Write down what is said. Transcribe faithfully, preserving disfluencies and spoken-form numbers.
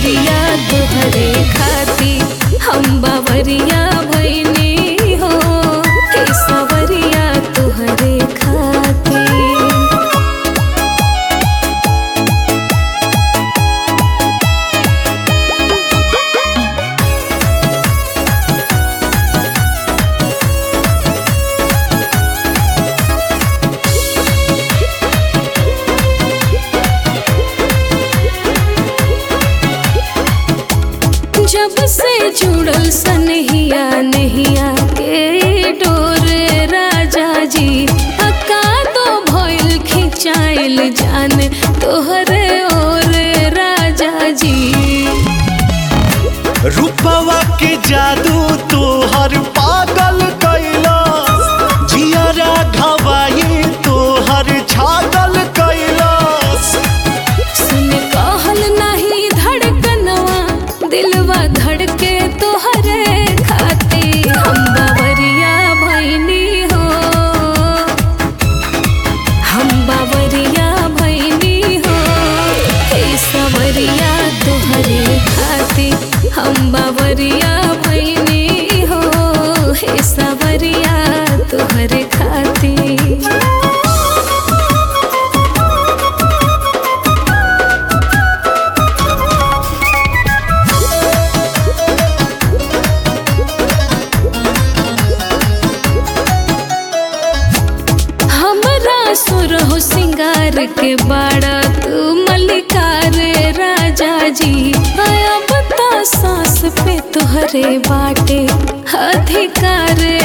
सवरिया तोहरे खाती हम बावरिया भइनी हो हे सवरिया तोहरे खाती। जब से जुड़ल सनहिया नहिया के डोर राजा जी अका तो भइल खिंचाइल जान तोहरे ओर राजा जी। रूपवा के जादू तोहर पागल कैला जियरा घवाई तोहर छागल कैला। सुन कहल नहीं धड़कनवा दिलवा धड़के तोहरे खाती हम बावरिया भइनी हो हम बावरिया भइनी हो हे सवरिया तोहरे खाती हम बावरिया भइनी हो हे सवरिया तोहरे खाती। सुरहो सिंगार के बाड़ा तू मल्लिकार राजा जी आया बता सांस पे तुहरे बाटे अधिकार